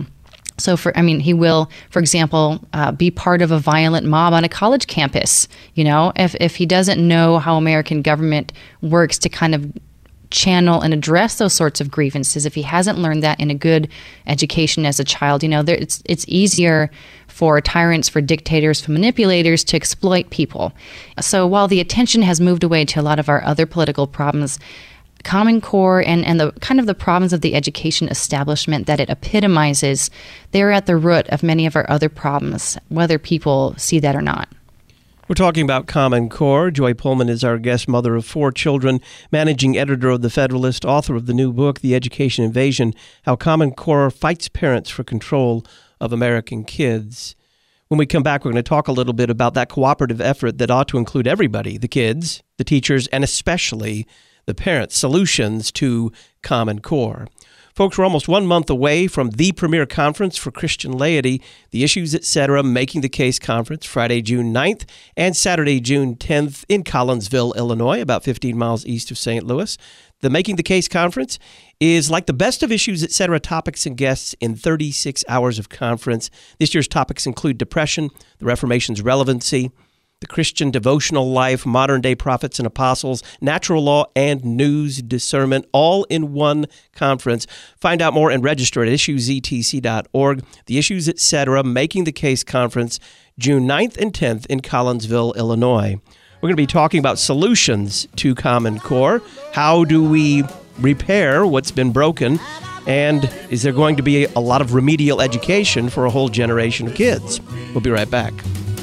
he will, for example, be part of a violent mob on a college campus. If he doesn't know how American government works to kind of channel and address those sorts of grievances, if he hasn't learned that in a good education as a child, it's easier for tyrants, for dictators, for manipulators to exploit people. So while the attention has moved away to a lot of our other political problems, Common Core and the kind of the problems of the education establishment that it epitomizes, they're at the root of many of our other problems, whether people see that or not. We're talking about Common Core. Joy Pullman is our guest, mother of 4 children, managing editor of The Federalist, author of the new book, The Education Invasion, How Common Core Fights Parents for Control of American Kids. When we come back, we're going to talk a little bit about that cooperative effort that ought to include everybody, the kids, the teachers, and especially the parents' solutions to Common Core. Folks, we're almost 1 month away from the premier conference for Christian laity, the Issues, Etc. Making the Case Conference, Friday, June 9th and Saturday, June 10th in Collinsville, Illinois, about 15 miles east of St. Louis. The Making the Case Conference is like the best of Issues, Etc. topics and guests in 36 hours of conference. This year's topics include depression, the Reformation's relevancy, the Christian devotional life, modern-day prophets and apostles, natural law, and news discernment, all in one conference. Find out more and register at issuesetc.org. The Issues, Etc. Making the Case Conference, June 9th and 10th in Collinsville, Illinois. We're going to be talking about solutions to Common Core. How do we repair what's been broken? And is there going to be a lot of remedial education for a whole generation of kids? We'll be right back.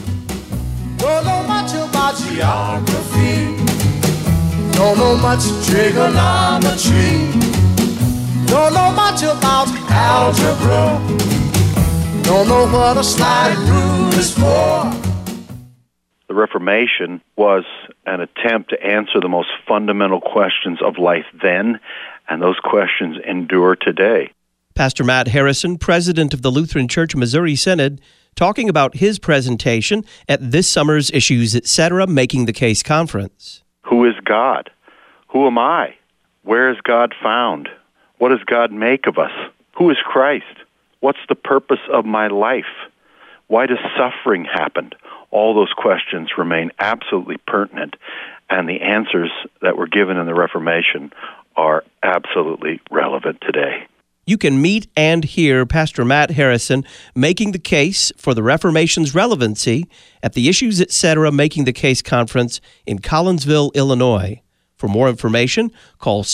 Don't know much about geography. Don't know much trigonometry. Don't know much about algebra. Don't know what a slide rule is for. The Reformation was an attempt to answer the most fundamental questions of life then, and those questions endure today. Pastor Matt Harrison, president of the Lutheran Church Missouri Synod, talking about his presentation at this summer's Issues, Etc. Making the Case Conference. Who is God? Who am I? Where is God found? What does God make of us? Who is Christ? What's the purpose of my life? Why does suffering happen? All those questions remain absolutely pertinent, and the answers that were given in the Reformation are absolutely relevant today. You can meet and hear Pastor Matt Harrison making the case for the Reformation's relevancy at the Issues, Etc. Making the Case Conference in Collinsville, Illinois. For more information, call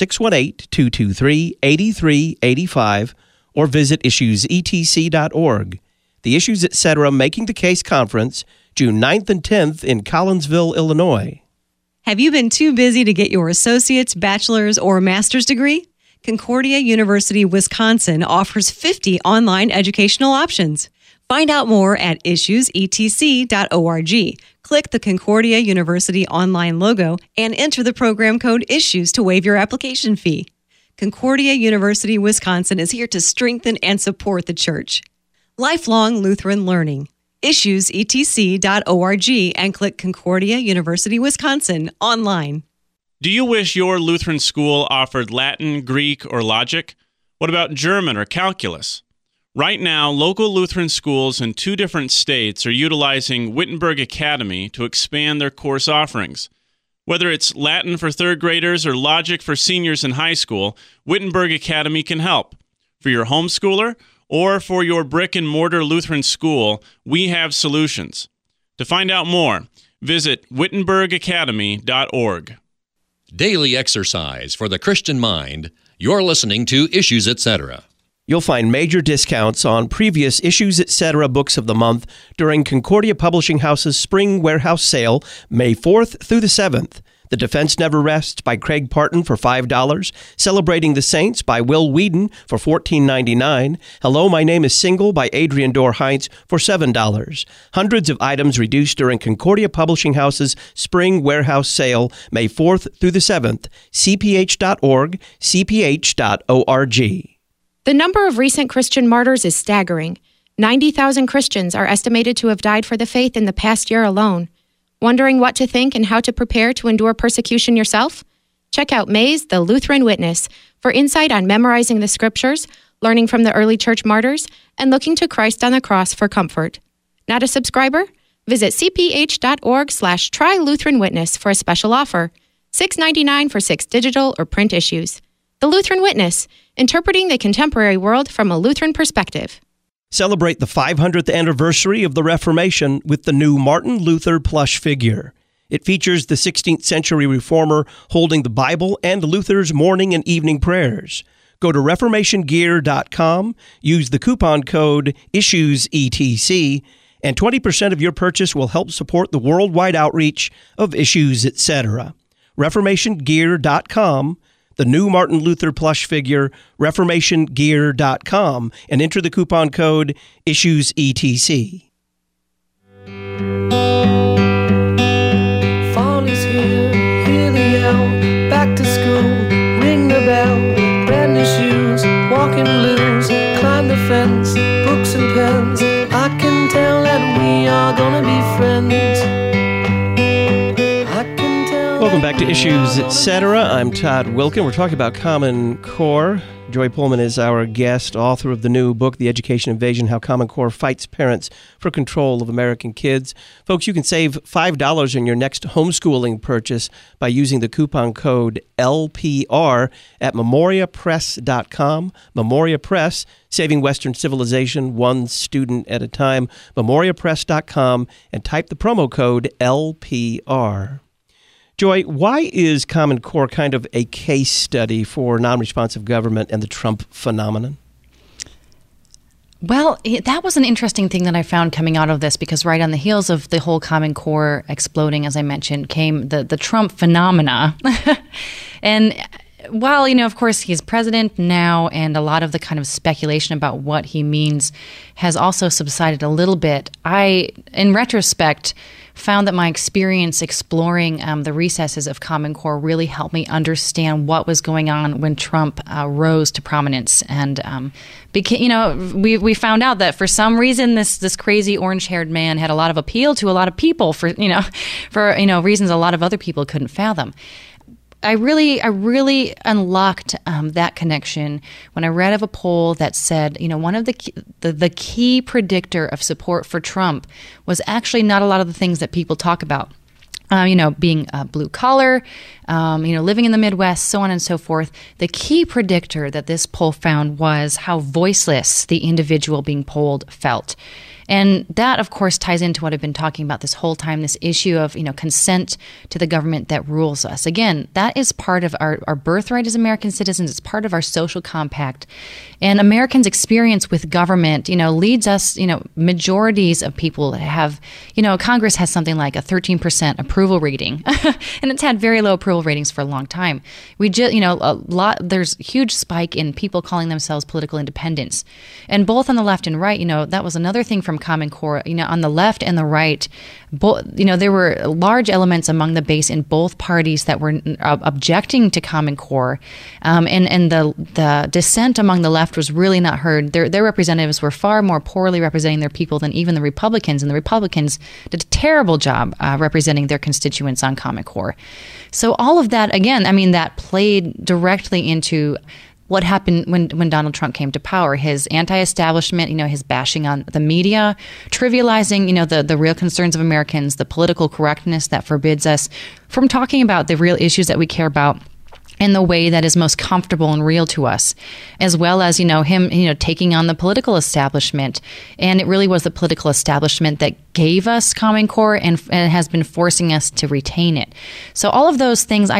618-223-8385 or visit issuesetc.org. The Issues, Etc. Making the Case Conference, June 9th and 10th in Collinsville, Illinois. Have you been too busy to get your associate's, bachelor's, or master's degree? Concordia University, Wisconsin offers 50 online educational options. Find out more at issuesetc.org. Click the Concordia University online logo and enter the program code ISSUES to waive your application fee. Concordia University, Wisconsin is here to strengthen and support the church. Lifelong Lutheran Learning. issuesetc.org and click Concordia University, Wisconsin online. Do you wish your Lutheran school offered Latin, Greek, or logic? What about German or calculus? Right now, local Lutheran schools in 2 different states are utilizing Wittenberg Academy to expand their course offerings. Whether it's Latin for 3rd graders or logic for seniors in high school, Wittenberg Academy can help. For your homeschooler or for your brick-and-mortar Lutheran school, we have solutions. To find out more, visit wittenbergacademy.org. Daily exercise for the Christian mind. You're listening to Issues Etc. You'll find major discounts on previous Issues Etc. books of the month during Concordia Publishing House's Spring Warehouse Sale, May 4th through the 7th. The Defense Never Rests by Craig Parton for $5. Celebrating the Saints by Will Whedon for $14.99. Hello, My Name is Single by Adrian Dorr Heinz for $7. Hundreds of items reduced during Concordia Publishing House's Spring Warehouse Sale, May 4th through the 7th. cph.org, cph.org. The number of recent Christian martyrs is staggering. 90,000 Christians are estimated to have died for the faith in the past year alone. Wondering what to think and how to prepare to endure persecution yourself? Check out May's The Lutheran Witness for insight on memorizing the scriptures, learning from the early church martyrs, and looking to Christ on the cross for comfort. Not a subscriber? Visit cph.org/try-Lutheran-Witness for a special offer. $6.99 for 6 digital or print issues. The Lutheran Witness, interpreting the contemporary world from a Lutheran perspective. Celebrate the 500th anniversary of the Reformation with the new Martin Luther plush figure. It features the 16th century reformer holding the Bible and Luther's morning and evening prayers. Go to reformationgear.com, use the coupon code ISSUESETC, and 20% of your purchase will help support the worldwide outreach of Issues Etc. reformationgear.com, the new Martin Luther plush figure, reformationgear.com, and enter the coupon code ISSUESETC. Fall is here, hear the yell, back to school, ring the bell, brand new shoes, walking blues, climb the fence, books and pens, I can tell that we are gonna be friends. Welcome back to Issues Etc. I'm Todd Wilkin. We're talking about Common Core. Joy Pullman is our guest, author of the new book, The Education Invasion, How Common Core Fights Parents for Control of American Kids. Folks, you can save $5 in your next homeschooling purchase by using the coupon code LPR at memoriapress.com. Memoria Press, saving Western civilization one student at a time. memoriapress.com, and type the promo code LPR. Joy, why is Common Core kind of a case study for non-responsive government and the Trump phenomenon? Well, that was an interesting thing that I found coming out of this, because right on the heels of the whole Common Core exploding, as I mentioned, came the Trump phenomena. And while, of course, he's president now, and a lot of the kind of speculation about what he means has also subsided a little bit, I, in retrospect, found that my experience exploring the recesses of Common Core really helped me understand what was going on when Trump rose to prominence. And we found out that for some reason this crazy orange-haired man had a lot of appeal to a lot of people for reasons a lot of other people couldn't fathom. I really unlocked that connection when I read of a poll that said, one of the key predictor of support for Trump was actually not a lot of the things that people talk about. Being blue collar, living in the Midwest, so on and so forth. The key predictor that this poll found was how voiceless the individual being polled felt. And that, of course, ties into what I've been talking about this whole time, this issue of, consent to the government that rules us. Again, that is part of our birthright as American citizens. It's part of our social compact. And Americans' experience with government, leads us, majorities of people have, Congress has something like a 13% approval rating. And it's had very low approval ratings for a long time. We just, there's a huge spike in people calling themselves political independents. And both on the left and right, that was another thing from Common Core, on the left and the right, there were large elements among the base in both parties that were objecting to Common Core. And the dissent among the left was really not heard. Their representatives were far more poorly representing their people than even the Republicans. And the Republicans did a terrible job representing their constituents on Common Core. So all of that, again, that played directly into what happened when Donald Trump came to power. His anti-establishment, his bashing on the media, trivializing, the real concerns of Americans, the political correctness that forbids us from talking about the real issues that we care about in the way that is most comfortable and real to us, as well as, him, taking on the political establishment. And it really was the political establishment that gave us Common Core and has been forcing us to retain it. So all of those things,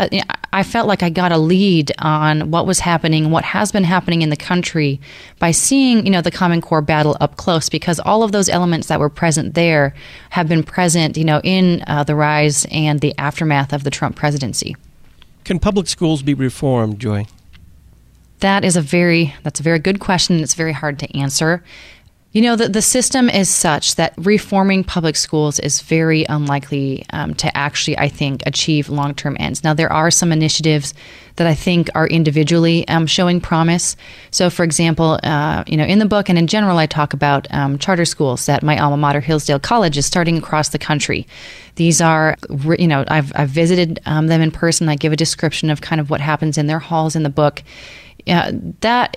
I felt like I got a lead on what was happening, what has been happening in the country by seeing, the Common Core battle up close, because all of those elements that were present there have been present, in the rise and the aftermath of the Trump presidency. Can public schools be reformed, Joy? That's a very good question. It's very hard to answer. The system is such that reforming public schools is very unlikely to actually, I think, achieve long-term ends. Now, there are some initiatives that I think are individually showing promise. So, for example, in the book and in general, I talk about charter schools that my alma mater, Hillsdale College, is starting across the country. These are, I've visited them in person. I give a description of kind of what happens in their halls in the book. When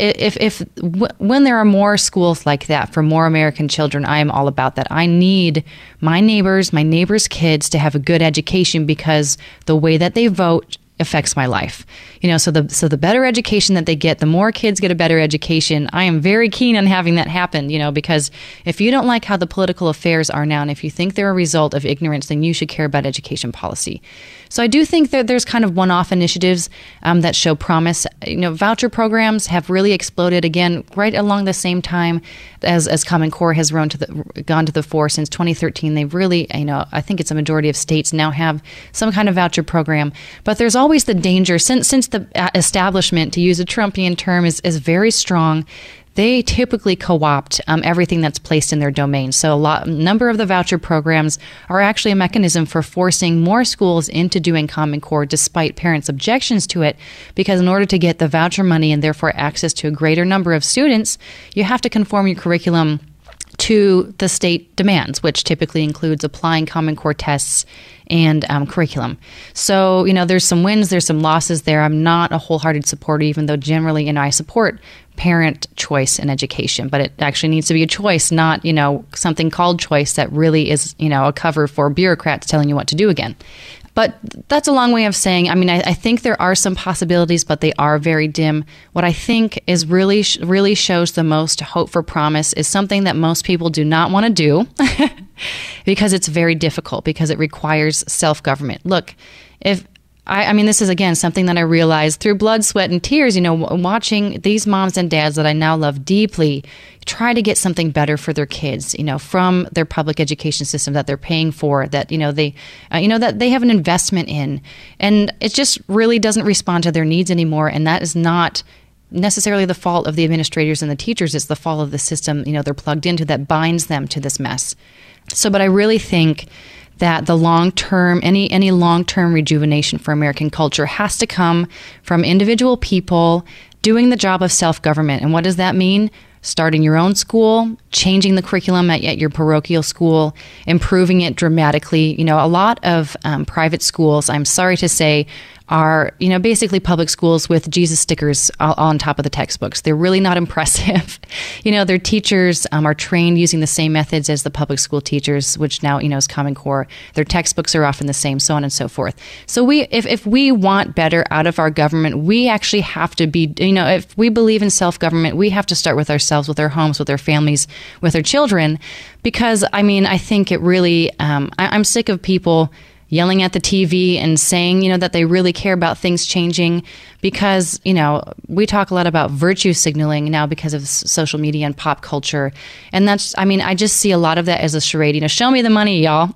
there are more schools like that for more American children, I am all about that. I need my neighbors' kids to have a good education, because the way that they vote affects my life. So the better education that they get, the more kids get a better education. I am very keen on having that happen, because if you don't like how the political affairs are now, and if you think they're a result of ignorance, then you should care about education policy. So I do think that there's kind of one-off initiatives that show promise. Voucher programs have really exploded again right along the same time as Common Core has gone to the fore since 2013. They've really, I think it's a majority of states now have some kind of voucher program. But there's always the danger, since the establishment, to use a Trumpian term, is very strong. They typically co-opt everything that's placed in their domain. So a number of the voucher programs are actually a mechanism for forcing more schools into doing Common Core despite parents' objections to it, because in order to get the voucher money and therefore access to a greater number of students, you have to conform your curriculum to the state demands, which typically includes applying Common Core tests and curriculum. So, there's some wins, there's some losses there. I'm not a wholehearted supporter, even though generally, I support parent choice in education, but it actually needs to be a choice, not, something called choice that really is, a cover for bureaucrats telling you what to do again. But that's a long way of saying, I think there are some possibilities, but they are very dim. What I think is really shows the most hope for promise is something that most people do not want to do because it's very difficult, because it requires self-government. Look, this is, again, something that I realized through blood, sweat, and tears, watching these moms and dads that I now love deeply try to get something better for their kids, from their public education system that they're paying for, that, that they have an investment in. And it just really doesn't respond to their needs anymore. And that is not necessarily the fault of the administrators and the teachers. It's the fault of the system, they're plugged into, that binds them to this mess. So, but I really think that the long-term, any long-term rejuvenation for American culture has to come from individual people doing the job of self-government. And what does that mean? Starting your own school, changing the curriculum at your parochial school, improving it dramatically. A lot of private schools, I'm sorry to say, are, basically public schools with Jesus stickers on top of the textbooks. They're really not impressive. Their teachers are trained using the same methods as the public school teachers, which now, is Common Core. Their textbooks are often the same, so on and so forth. So if we want better out of our government, we actually have to be, if we believe in self-government, we have to start with ourselves, with our homes, with our families, with our children. Because, I think it really, I'm sick of people yelling at the TV and saying, that they really care about things changing because, we talk a lot about virtue signaling now because of social media and pop culture. And that's, I just see a lot of that as a charade. Show me the money, y'all.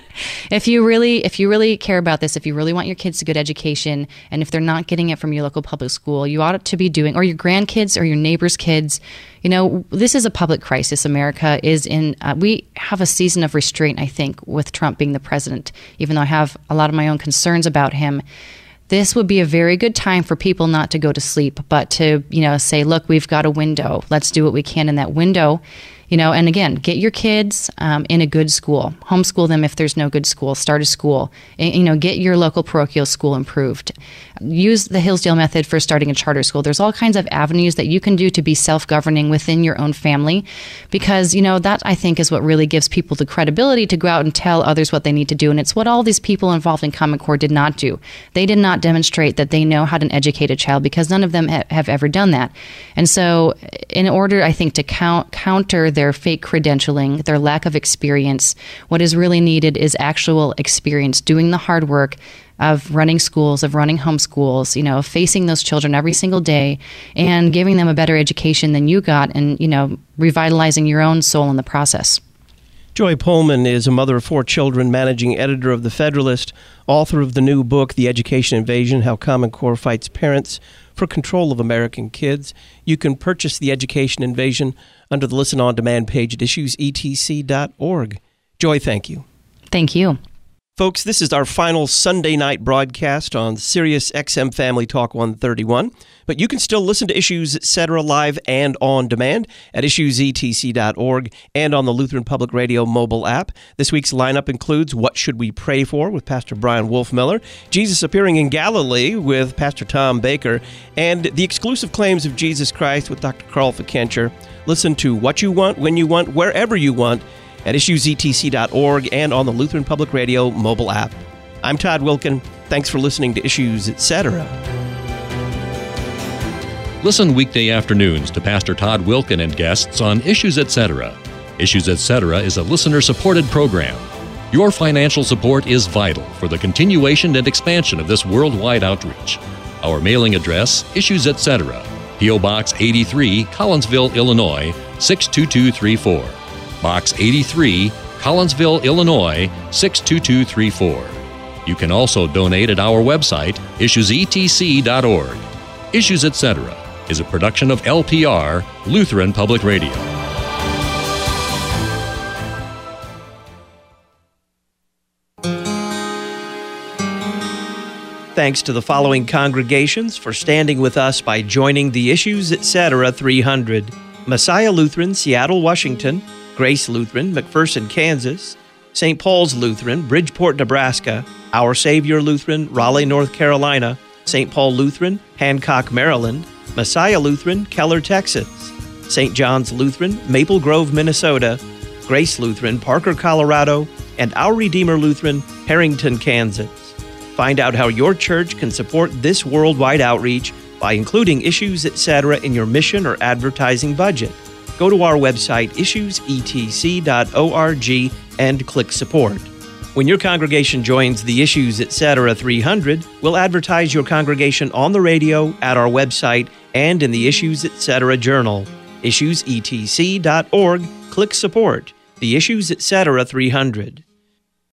If you really care about this, if you really want your kids a good education, and if they're not getting it from your local public school, you ought to be doing, or your grandkids or your neighbor's kids. This is a public crisis. America is in, we have a season of restraint, I think, with Trump being the president, even though I have a lot of my own concerns about him. This would be a very good time for people not to go to sleep, but to, say, look, we've got a window. Let's do what we can in that window. And again, get your kids in a good school. Homeschool them if there's no good school. Start a school. Get your local parochial school improved. Use the Hillsdale method for starting a charter school. There's all kinds of avenues that you can do to be self-governing within your own family because, that I think is what really gives people the credibility to go out and tell others what they need to do. And it's what all these people involved in Common Core did not do. They did not demonstrate that they know how to educate a child because none of them have ever done that. And so in order, I think, to counter their fake credentialing, their lack of experience, what is really needed is actual experience, doing the hard work of running schools, of running homeschools, of facing those children every single day and giving them a better education than you got and, revitalizing your own soul in the process. Joy Pullman is a mother of 4 children, managing editor of The Federalist, author of the new book, The Education Invasion, How Common Core Fights Parents for Control of American Kids. You can purchase The Education Invasion under the Listen On Demand page at issuesetc.org. Joy, thank you. Thank you. Folks, this is our final Sunday night broadcast on Sirius XM Family Talk 131, but you can still listen to Issues Etc. live and on demand at issuesetc.org and on the Lutheran Public Radio mobile app. This week's lineup includes What Should We Pray For with Pastor Brian Wolfmiller, Jesus Appearing in Galilee with Pastor Tom Baker, and The Exclusive Claims of Jesus Christ with Dr. Carl Fikencher. Listen to What You Want, When You Want, Wherever You Want at issuesetc.org and on the Lutheran Public Radio mobile app. I'm Todd Wilkin. Thanks for listening to Issues Etc. Listen weekday afternoons to Pastor Todd Wilkin and guests on Issues Etc. Issues Etc. is a listener-supported program. Your financial support is vital for the continuation and expansion of this worldwide outreach. Our mailing address, Issues Etc., P.O. Box 83, Collinsville, Illinois, 62234. Box 83, Collinsville, Illinois, 62234. You can also donate at our website, issuesetc.org. Issues Etc. is a production of LPR, Lutheran Public Radio. Thanks to the following congregations for standing with us by joining the Issues Etc. 300. Messiah Lutheran, Seattle, Washington; Grace Lutheran, McPherson, Kansas; St. Paul's Lutheran, Bridgeport, Nebraska; Our Savior Lutheran, Raleigh, North Carolina; St. Paul Lutheran, Hancock, Maryland; Messiah Lutheran, Keller, Texas; St. John's Lutheran, Maple Grove, Minnesota; Grace Lutheran, Parker, Colorado; and Our Redeemer Lutheran, Harrington, Kansas. Find out how your church can support this worldwide outreach by including Issues Etc. in your mission or advertising budget. Go to our website, issuesetc.org, and click Support. When your congregation joins the Issues Etc. 300, we'll advertise your congregation on the radio, at our website, and in the Issues Etc. Journal. Issuesetc.org, click Support. The Issues Etc. 300.